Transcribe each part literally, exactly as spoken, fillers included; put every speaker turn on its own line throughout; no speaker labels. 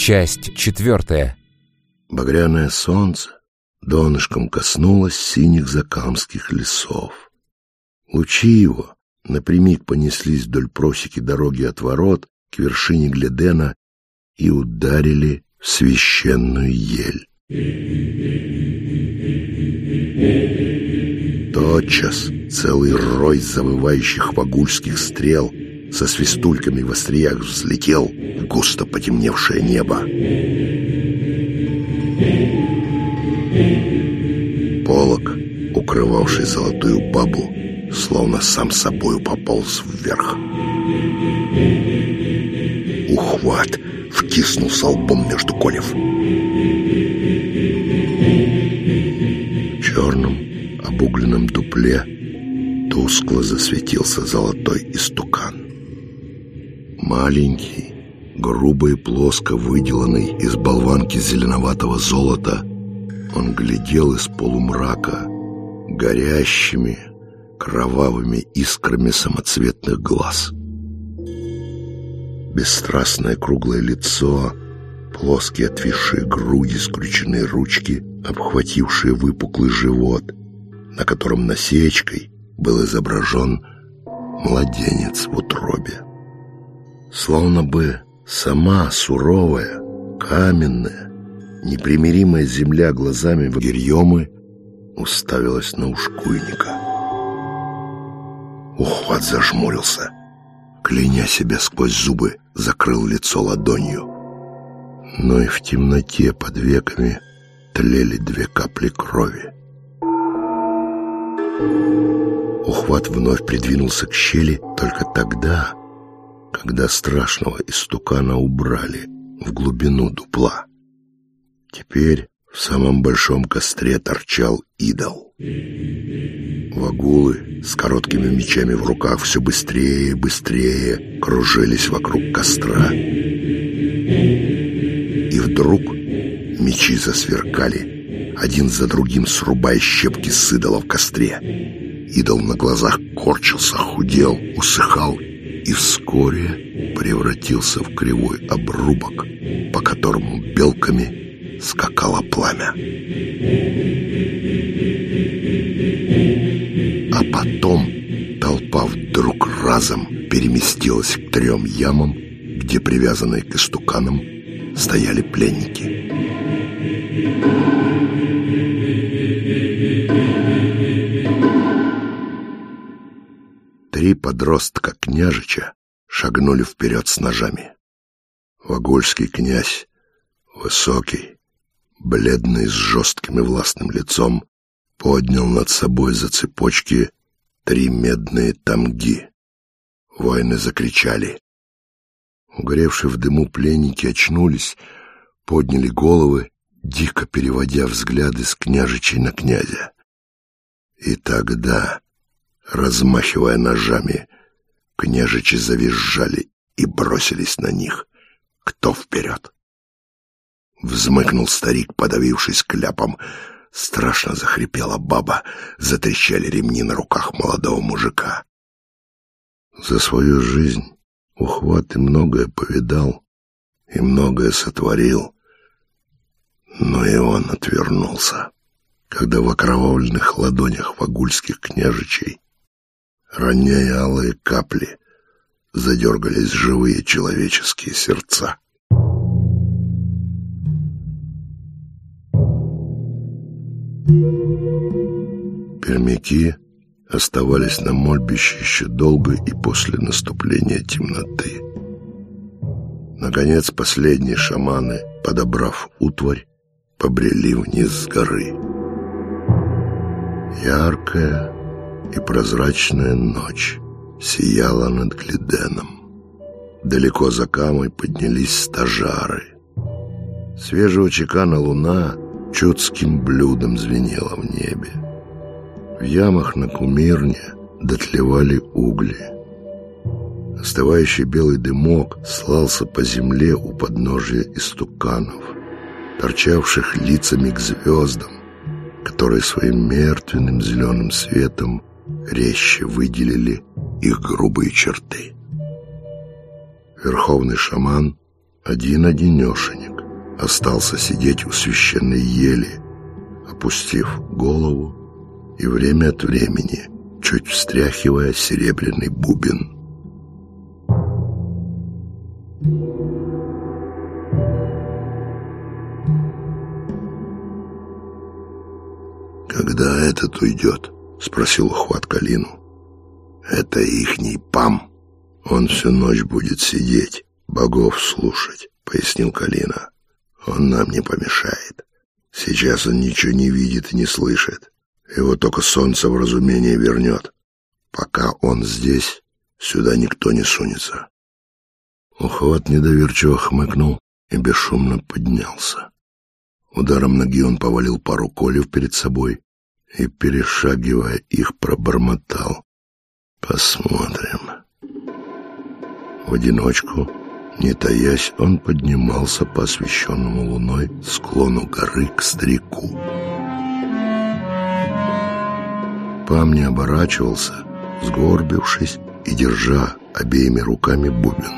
Часть четвертая.
Багряное солнце донышком коснулось синих закамских лесов. Лучи его напрямик понеслись вдоль просеки дороги от ворот к вершине Гледена и ударили в священную ель. Тотчас целый рой завывающих вагульских стрел со свистульками в остриях взлетел в густо потемневшее небо. Полог, укрывавший золотую бабу, словно сам собою пополз вверх. Ухват втиснулся лбом между колев. В черном обугленном дупле тускло засветился золотой истукан. Маленький, грубо и плоско выделанный из болванки зеленоватого золота, он глядел из полумрака горящими кровавыми искрами самоцветных глаз. Бесстрастное круглое лицо, плоские отвисшие груди, скрюченные ручки, обхватившие выпуклый живот, на котором насечкой был изображен младенец в утробе. Словно бы сама суровая, каменная, непримиримая земля глазами Вагирьемы уставилась на ушкуйника. Ухват зажмурился, кляня себя сквозь зубы, закрыл лицо ладонью. Но и в темноте под веками тлели две капли крови. Ухват вновь придвинулся к щели только тогда, когда страшного истукана убрали в глубину дупла. Теперь в самом большом костре торчал идол. Вагулы с короткими мечами в руках все быстрее и быстрее кружились вокруг костра. И вдруг мечи засверкали, один за другим срубая щепки с идола в костре. Идол на глазах корчился, худел, усыхал и вскоре превратился в кривой обрубок, по которому белками скакало пламя. А потом толпа вдруг разом переместилась к трем ямам, где, привязанные к истуканам, стояли пленники. Три подростка княжича шагнули вперед с ножами. Вагульский князь, высокий, бледный, с жестким и властным лицом, поднял над собой за цепочки три медные тамги. Воины закричали. Угоревшие в дыму пленники очнулись, подняли головы, дико переводя взгляды с княжичей на князя. И тогда, размахивая ножами, княжичи завизжали и бросились на них. Кто вперед? Взмыкнул старик, подавившись кляпом. Страшно захрипела баба, затрещали ремни на руках молодого мужика. За свою жизнь Ухват и многое повидал, и многое сотворил, но и он отвернулся, когда в окровавленных ладонях вагульских княжичей, роняя алые капли, задергались живые человеческие сердца. Пермяки оставались на мольбище еще долго и после наступления темноты. Наконец последние шаманы, подобрав утварь, побрели вниз с горы. Яркая и прозрачная ночь сияла над Гледеном. Далеко за Камой поднялись стажары. Свежего чекана луна чудским блюдом звенела в небе. В ямах на кумирне дотлевали угли. Остывающий белый дымок слался по земле у подножия истуканов, торчавших лицами к звездам, которые своим мертвенным зеленым светом резче выделили их грубые черты. Верховный шаман один-одинешенек остался сидеть у священной ели, опустив голову и время от времени чуть встряхивая серебряный бубен. «Когда этот уйдет?» — спросил Ухват Калину. «Это ихний пам. Он всю ночь будет сидеть, богов слушать», — пояснил Калина. «Он нам не помешает. Сейчас он ничего не видит и не слышит. Его только солнце в разумение вернет. Пока он здесь, сюда никто не сунется». Ухват недоверчиво хмыкнул и бесшумно поднялся. Ударом ноги он повалил пару колев перед собой и, перешагивая их, пробормотал: «Посмотрим». В одиночку, не таясь, он поднимался по освещенному луной склону горы к старику. Пам не оборачивался, сгорбившись и держа обеими руками бубен.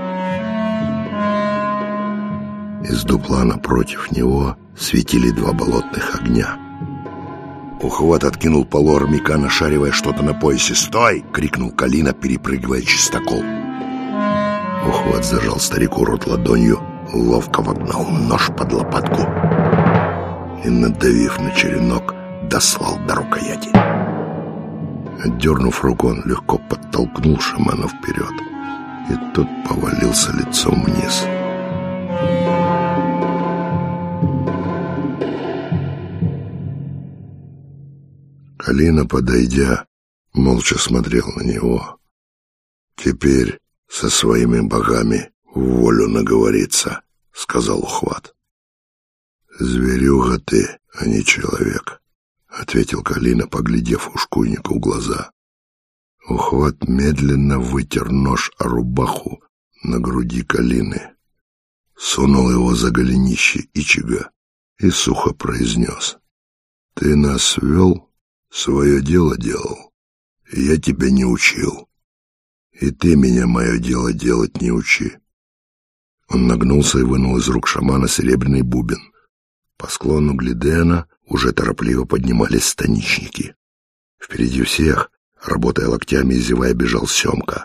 Из дупла напротив него светили два болотных огня. Ухват откинул полу армяка, нашаривая что-то на поясе. «Стой!» — крикнул Калина, перепрыгивая чистокол. Ухват зажал старику рот ладонью, ловко вогнал нож под лопатку и, надавив на черенок, дослал до рукояти. Отдернув руку, он легко подтолкнул шамана вперед, и тот повалился лицом вниз. Калина, подойдя, молча смотрел на него. «Теперь со своими богами в волю наговориться», — сказал Ухват. «Зверюга ты, а не человек», — ответил Калина, поглядев ушкуйнику в глаза. Ухват медленно вытер нож о рубаху на груди Калины, сунул его за голенище ичига и сухо произнес: «Ты нас вел, свое дело делал, и я тебя не учил. И ты меня мое дело делать не учи». Он нагнулся и вынул из рук шамана серебряный бубен. По склону Глидена уже торопливо поднимались станичники. Впереди всех, работая локтями и зевая, бежал Семка.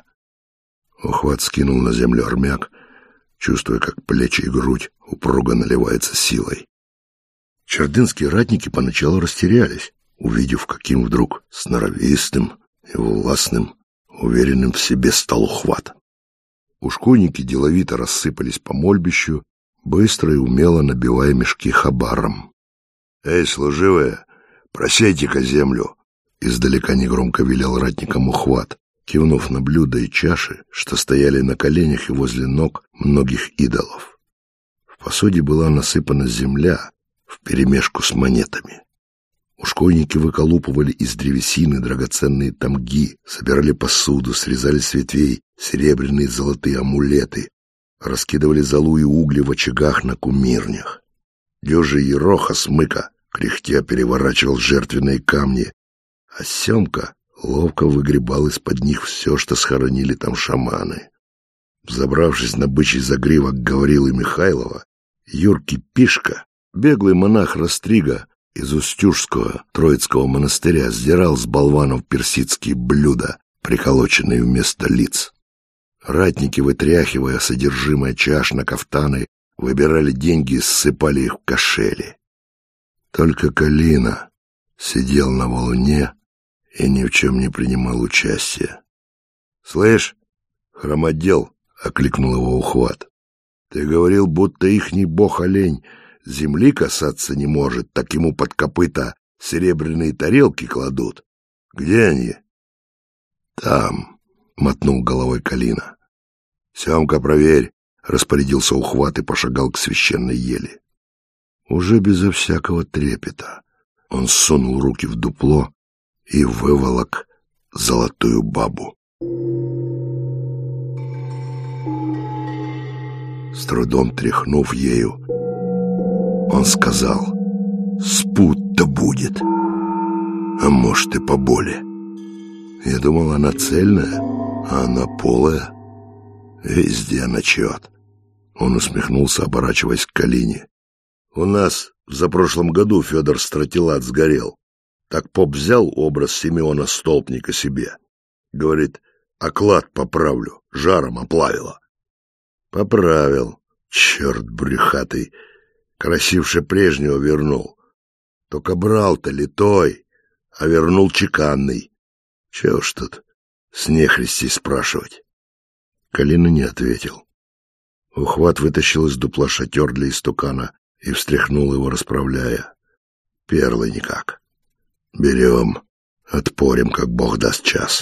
Ухват скинул на землю армяк, чувствуя, как плечи и грудь упруго наливаются силой. Чердынские ратники поначалу растерялись, увидев, каким вдруг сноровистым и властным, уверенным в себе стал Ухват. Ушкуйники деловито рассыпались по мольбищу, быстро и умело набивая мешки хабаром. «Эй, служивые, просейте-ка землю!» Издалека негромко велел ратникам Ухват, кивнув на блюда и чаши, что стояли на коленях и возле ног многих идолов. В посуде была насыпана земля вперемешку с монетами. Ушкуйники выколупывали из древесины драгоценные тамги, собирали посуду, срезали с ветвей серебряные и золотые амулеты, раскидывали золу и угли в очагах на кумирнях. Дюжий Ероха Смыка кряхтя переворачивал жертвенные камни, а Семка ловко выгребал из-под них все, что схоронили там шаманы. Взобравшись на бычий загривок Гаврилы Михайлова, Юркий Пишка, беглый монах Растрига из Устюжского Троицкого монастыря, сдирал с болванов персидские блюда, приколоченные вместо лиц. Ратники, вытряхивая содержимое чаш на кафтаны, выбирали деньги и ссыпали их в кошели. Только Калина сидел на валуне и ни в чем не принимал участия. «Слышь, хромодел!» — окликнул его Ухват. «Ты говорил, будто ихний бог-олень земли касаться не может, так ему под копыта серебряные тарелки кладут. Где они?» «Там», — мотнул головой Калина. «Семка, проверь», — распорядился Ухват и пошагал к священной ели. Уже безо всякого трепета он сунул руки в дупло и выволок золотую бабу. С трудом тряхнув ею, он сказал: «Спут-то будет, а может и поболее. Я думал, она цельная, а она полая. Везде начет. Он усмехнулся, оборачиваясь к Калине. «У нас в запрошлом году Федор Стратилат сгорел. Так поп взял образ Симеона Столпника себе. Говорит, оклад поправлю, жаром оплавило. Поправил. Черт брюхатый, красивше прежнего вернул. Только брал-то литой, а вернул чеканный. Чего ж тут с нехристей спрашивать?» Калина не ответил. Ухват вытащил из дупла шатер для истукана и встряхнул его, расправляя. «Перлы никак. Берем, отпорим, как бог даст час».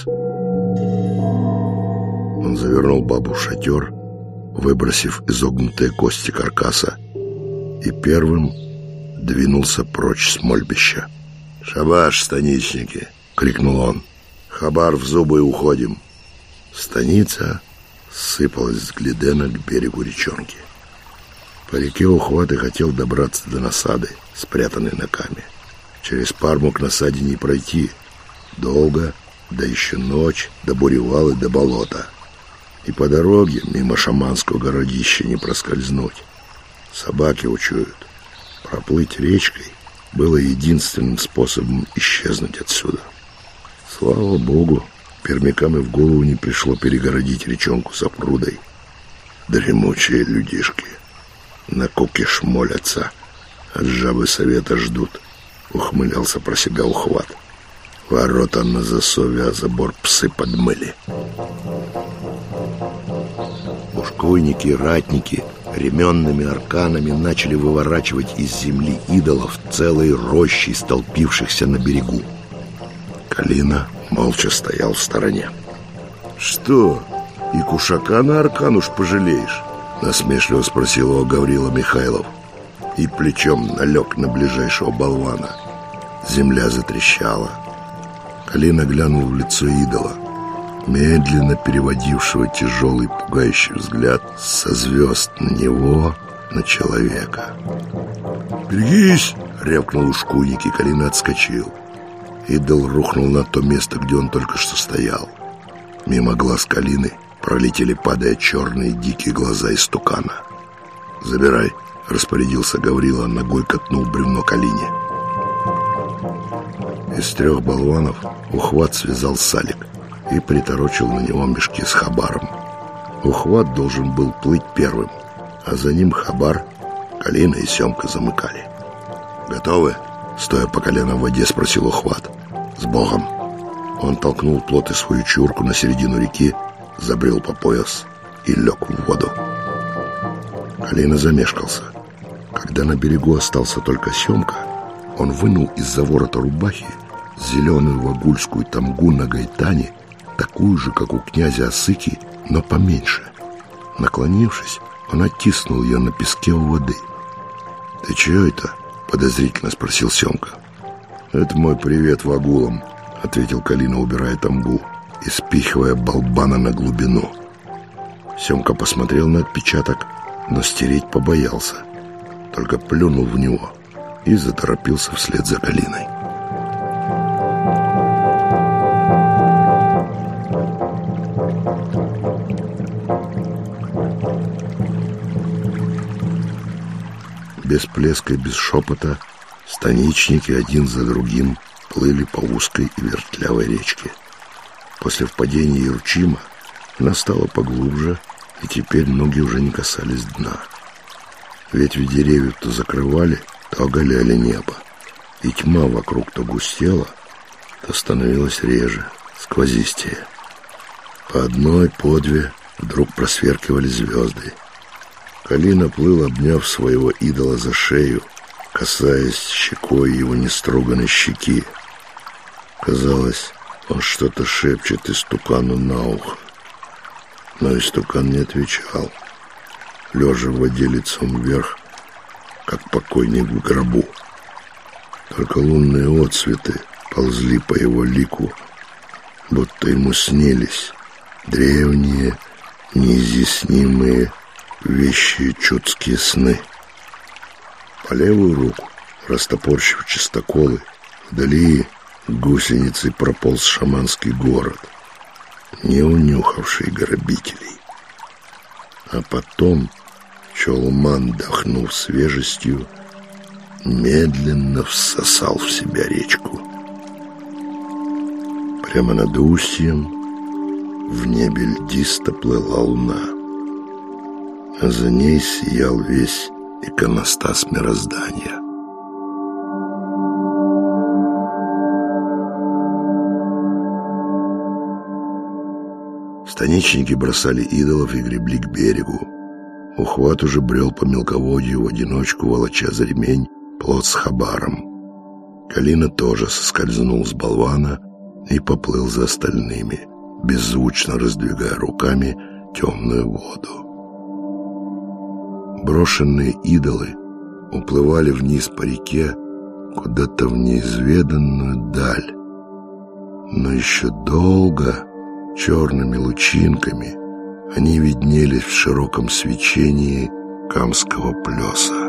Он завернул бабу в шатер, выбросив изогнутые кости каркаса, и первым двинулся прочь с мольбища. «Шабаш, станичники!» — крикнул он. «Хабар в зубы, уходим!» Станица сыпалась с Глидена к берегу речонки. По реке Ухват и хотел добраться до насады, спрятанной на каме. Через Парму к насаде не пройти. Долго, да еще ночь, до буревалы, до болота. И по дороге мимо шаманского городища не проскользнуть. Собаки учуют. Проплыть речкой было единственным способом исчезнуть отсюда. Слава богу, пермякам и в голову не пришло перегородить речонку запрудой. Дремучие людишки на кукиш молятся, от жабы совета ждут, ухмылялся про себя Ухват. Ворота на засове, а забор псы подмыли. Ушкуйники и ратники ременными арканами начали выворачивать из земли идолов целые рощи, столпившихся на берегу. Калина молча стоял в стороне. «Что, и кушака на аркан уж пожалеешь?» — насмешливо спросил его Гаврила Михайлов и плечом налег на ближайшего болвана. Земля затрещала. Калина глянул в лицо идола, медленно переводившего тяжелый пугающий взгляд со звезд на него, на человека. «Берегись!» — рявкнул ушкуйник, и Калина отскочил. Идол рухнул на то место, где он только что стоял. Мимо глаз Калины пролетели, падая, черные дикие глаза истукана. «Забирай!» — распорядился Гаврила, ногой катнул бревно Калине. Из трех болванов Ухват связал салик и приторочил на него мешки с хабаром. Ухват должен был плыть первым, а за ним хабар, Калина и Семка замыкали. «Готовы?» — стоя по колено в воде, спросил Ухват. «С Богом!» Он толкнул плот и свою чурку на середину реки, забрел по пояс и лег в воду. Калина замешкался. Когда на берегу остался только Семка, он вынул из-за ворота рубахи зеленую вагульскую тамгу на гайтане, такую же, как у князя Осыки, но поменьше. Наклонившись, он оттиснул ее на песке у воды. «Ты чего это?» — подозрительно спросил Семка. «Это мой привет вагулам», — ответил Калина, убирая тамгу и спихивая болбана на глубину. Семка посмотрел на отпечаток, но стереть побоялся, только плюнул в него и заторопился вслед за Калиной. Без плеска и без шепота станичники один за другим плыли по узкой и вертлявой речке. После впадения Яручима она стала поглубже, и теперь ноги уже не касались дна. Ветви деревьев то закрывали, то оголяли небо, и тьма вокруг то густела, то становилась реже, сквозистее. По одной, по две вдруг просверкивали звезды. Калина плыл, обняв своего идола за шею, касаясь щекой его нестроганной щеки. Казалось, он что-то шепчет истукану на ухо. Но истукан не отвечал, лежа в воде лицом вверх, как покойник в гробу. Только лунные отсветы ползли по его лику, будто ему снились древние, неизъяснимые вещие чудские сны. По левую руку, растопорщив чистоколы, вдали гусеницей прополз шаманский город, не унюхавший грабителей. А потом Чолман, дохнув свежестью, медленно всосал в себя речку. Прямо над устьем в небе льдисто плыла луна, а за ней сиял весь иконостас мироздания. Станичники бросали идолов и гребли к берегу. Ухват уже брел по мелководью в одиночку, волоча за ремень плот с хабаром. Калина тоже соскользнул с болвана и поплыл за остальными, беззвучно раздвигая руками темную воду. Брошенные идолы уплывали вниз по реке куда-то в неизведанную даль, но еще долго черными лучинками они виднелись в широком свечении камского плеса.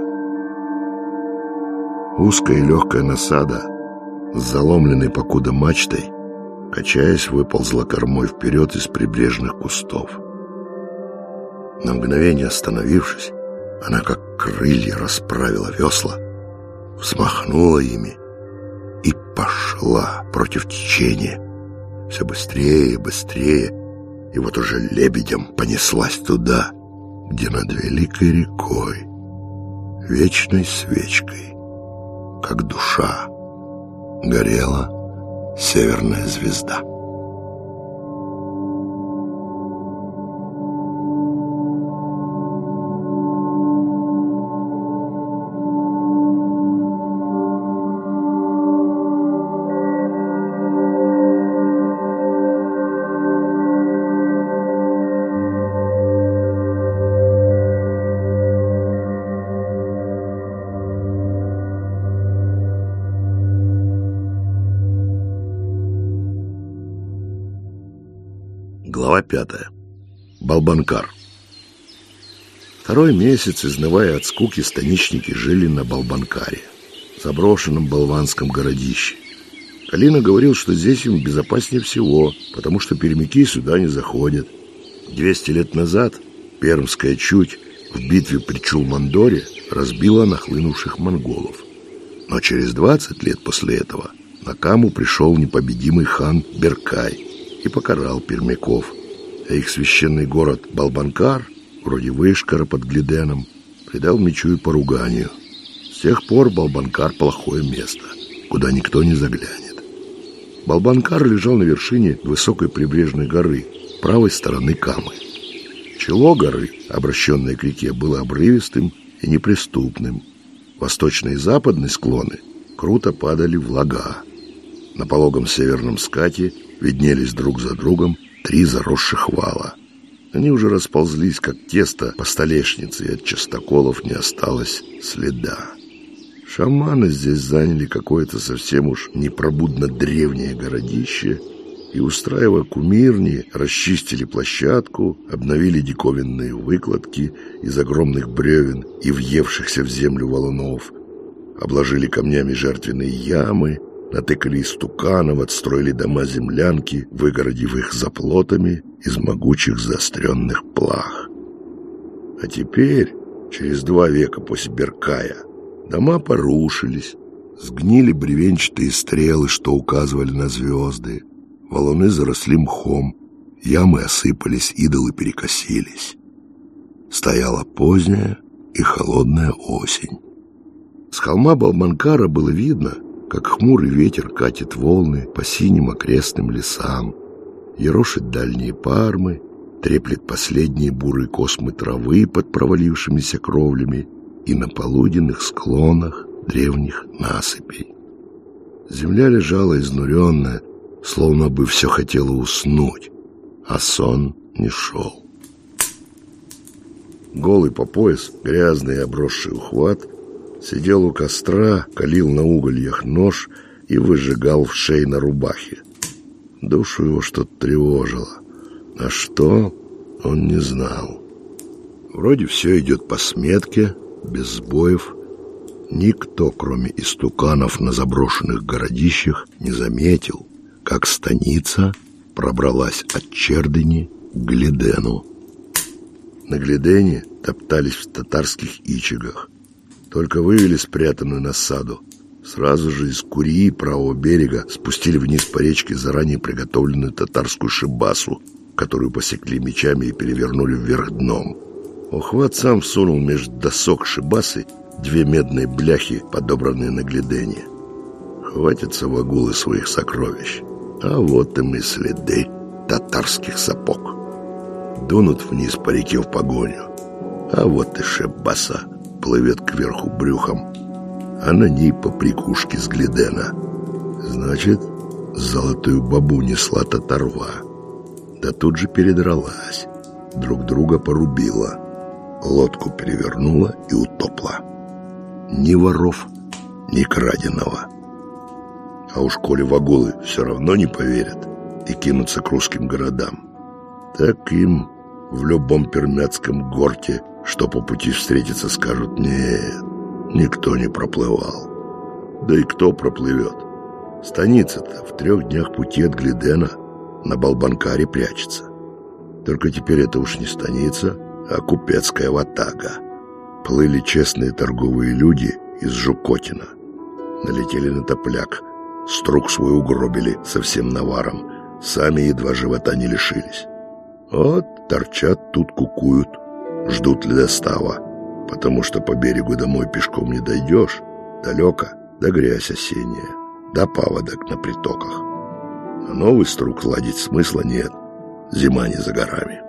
Узкая и легкая насада с заломленной покуда мачтой, качаясь, выползла кормой вперед из прибрежных кустов. На мгновение остановившись, она как крылья расправила весла, взмахнула ими и пошла против течения. Все быстрее и быстрее, и вот уже лебедем понеслась туда, где над великой рекой, вечной свечкой, как душа, горела северная звезда. Глава пятая. Балбанкар. Второй месяц, изнывая от скуки, станичники жили на Балбанкаре, заброшенном болванском городище. Калина говорил, что здесь им безопаснее всего, потому что пермяки сюда не заходят. Двести лет назад пермская чуть в битве при Чулмандоре разбила нахлынувших монголов. Но через двадцать лет после этого на Каму пришел непобедимый хан Беркай и покарал пермяков, а их священный город Балбанкар, вроде Вышкара под Глиденом, предал мечу и поруганию. С тех пор Балбанкар — плохое место, куда никто не заглянет. Балбанкар лежал на вершине высокой прибрежной горы, правой стороны Камы. Чело горы, обращенное к реке, было обрывистым и неприступным. Восточный и западный склоны круто падали в лага. На пологом северном скате виднелись друг за другом три заросших вала. Они уже расползлись, как тесто по столешнице, и от частоколов не осталось следа. Шаманы здесь заняли какое-то совсем уж непробудно древнее городище и, устраивая кумирни, расчистили площадку, обновили диковинные выкладки из огромных бревен и въевшихся в землю валунов, обложили камнями жертвенные ямы, натыкали истуканов, отстроили дома-землянки, выгородив их заплотами из могучих заостренных плах. А теперь, через два века после Беркая, дома порушились, сгнили бревенчатые стрелы, что указывали на звезды, валуны заросли мхом, ямы осыпались, идолы перекосились. Стояла поздняя и холодная осень. С холма Балбанкара было видно, как хмурый ветер катит волны по синим окрестным лесам, ерошит дальние пармы, треплет последние бурые космы травы под провалившимися кровлями и на полуденных склонах древних насыпей. Земля лежала изнуренная, словно бы все хотело уснуть, а сон не шел. Голый по пояс, грязный и обросший ухват, сидел у костра, калил на угольях нож и выжигал в шее на рубахе. Душу его что-то тревожило. А что, он не знал. Вроде все идет по сметке, без сбоев. Никто, кроме истуканов на заброшенных городищах, не заметил, как станица пробралась от Чердыни к Глидену. на гляденье топтались в татарских ичигах. Только вывели спрятанную насаду. Сразу же из Курии правого берега спустили вниз по речке заранее приготовленную татарскую шибасу, которую посекли мечами и перевернули вверх дном. Охват сам всунул между досок шибасы две медные бляхи, подобранные на гляденье. Хватятся вагулы своих сокровищ. А вот им и следы татарских сапог. Дунут вниз по реке в погоню. А вот и шибаса плывет кверху брюхом, а на ней поприкушки с глядена. Значит, золотую бабу несла татарва. Да тут же передралась, друг друга порубила, лодку перевернула и утопла. Ни воров, ни краденого. А уж коли вагулы все равно не поверят и кинутся к русским городам, так им в любом пермяцком горте, что по пути встретится, скажут: нет, никто не проплывал. Да и кто проплывет? Станица-то в трех днях пути от Гледена на Балбанкаре прячется. Только теперь это уж не станица, а купецкая ватага. Плыли честные торговые люди из Жукотина. Налетели на топляк, струк свой угробили со всем наваром, сами едва живота не лишились. Вот торчат тут, кукуют, ждут ледостава, потому что по берегу домой пешком не дойдешь, далеко, да грязь осенняя, да паводок на притоках. А новый струк ладить смысла нет, зима не за горами.